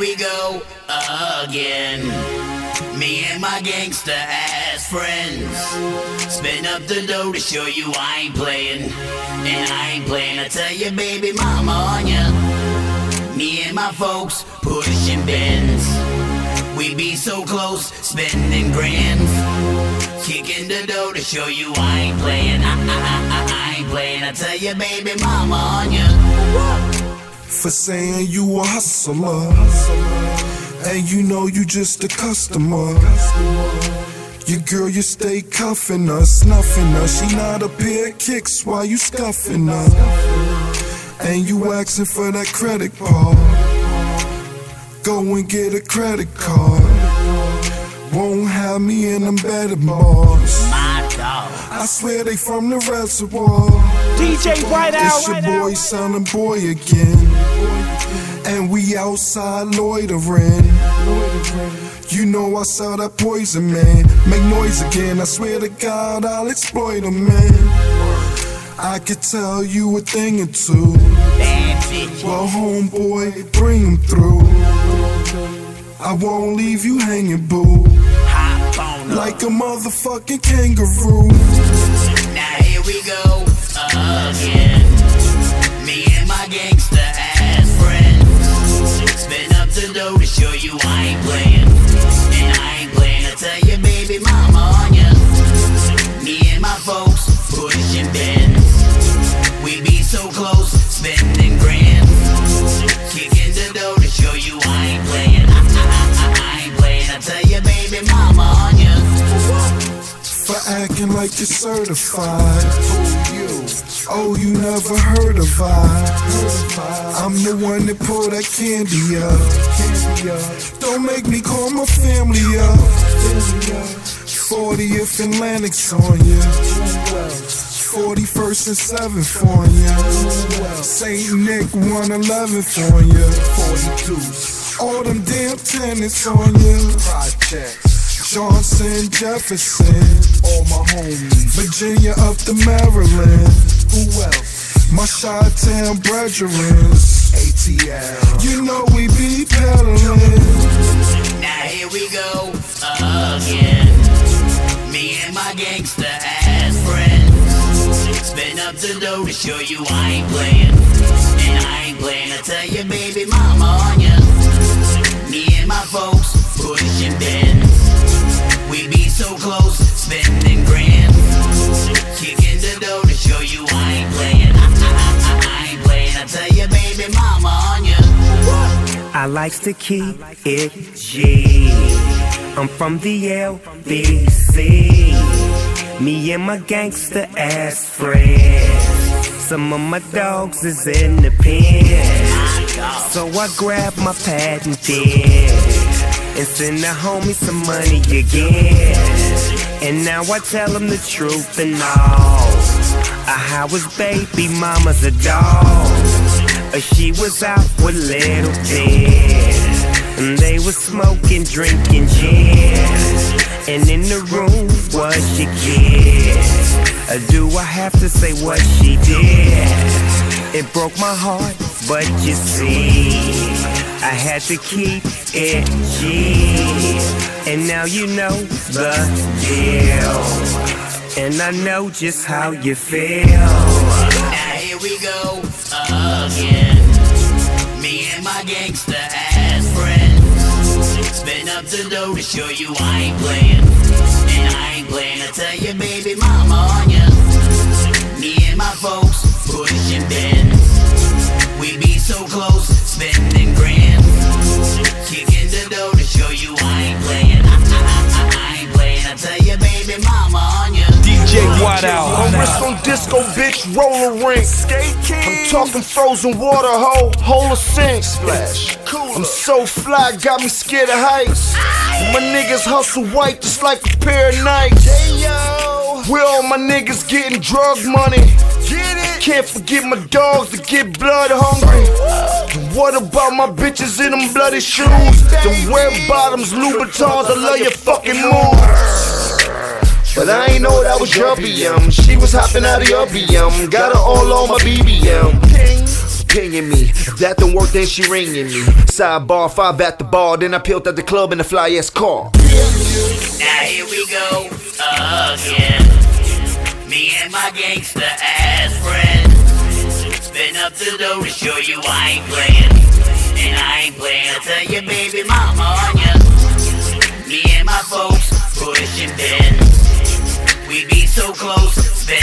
we go again. Me and my gangsta ass friends spin up the dough to show you I ain't playing. And I ain't playing, I tell you baby mama on ya. Me and my folks pushing bins. We be so close, spending grands. Kicking the dough to show you I ain't playing. I ain't playing, I tell you baby mama on ya. For saying you a hustler, and you know you just a customer. Your girl, you stay cuffing her, snuffing her. She not a pair of kicks while you scuffing her. And you asking for that credit card. Go and get a credit card. Won't have me in them better bars. I swear they from the reservoir. DJ Whiteout. It's your boy, son and boy again. And we outside loitering. You know I sell that poison, man. Make noise again, I swear to God I'll exploit a man. I could tell you a thing or two. Well, homeboy, bring him through. I won't leave you hanging, boo. Like a motherfucking kangaroo. Now here we go again. Me and my gangsta ass friends spin up the dough to show you I ain't playing. And I ain't playing, I tell you baby mama on ya. Me and my folks pushing bins. We be so close, spending grands. Kicking the dough to show you I ain't playing. I ain't playing, I tell you baby mama on ya. For acting like you're certified. Oh, you never heard of I. I'm the one that pull that candy up. Don't make me call my family up. 40th and Lennox on ya. 41st and 7th on ya. St. Nick 111th on ya. 42. All them damn tenants on ya. Johnson, Jefferson, all my homies. Virginia up to Maryland. Who else? My Chi-Town brethren. ATL. You know we be peddling. Now here we go again. Me and my gangsta ass friends spin up the dough to show you I ain't playing. And I ain't playing, I tell you baby mama on ya. Me and my folks pushing bins. We be so close, spending grands. Kicking the dough to show you I ain't playing. I ain't playing, I tell you baby mama on ya. I likes to keep it G. I'm from the LBC. Me and my gangsta ass friends. Some of my dogs is in the pen. So I grab my pad and pen and send the homie some money again. And now I tell him the truth and all. How his baby mama's a dog. She was out with little kids, and they was smoking, drinking gin. And in the room was your kid. Do I have to say what she did? It broke my heart, but you see, I had to keep it G. And now you know the deal, and I know just how you feel. Now here we go again. Me and my gangsta ass friends spin up the dough to show you I ain't playing. And I ain't playing, I tell you baby mama on ya. Me and my folks pushing bins. We be so close, spending grands. Kicking the dough to show you I ain't playing. I ain't playing, I tell you baby mama on ya. DJ Whiteout. My wrist on disco, bitch, roll a ring. I'm talking frozen water, hole a sink. Splash. I'm so fly, got me scared of heights. My niggas hustle white just like a pair of Nikes. Where all my niggas getting drug money? Can't forget my dogs to get blood hungry. And what about my bitches in them bloody shoes? Them red bottoms, Louboutins, I love your fucking moves. But I ain't know that was your BM. She was hopping out of your BM. Got her all on my BBM. pinging me. If that don't work, then she ringing me. Sidebar, 5 at the bar, then I peeled at the club in the fly-ass car. Now here we go again. Me and my gangsta ass friends. Been up to the door to show you I ain't playing. And I ain't playing until your baby mama on ya. Me and my folks pushing pins. We be so close, spend